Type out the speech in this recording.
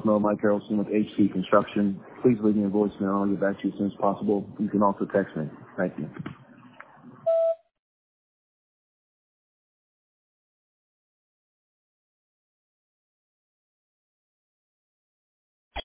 voicemail, Mike Harrelson with HC Construction. Please leave me a voicemail. I'll get back to you as soon as possible. You can also text me. Thank you.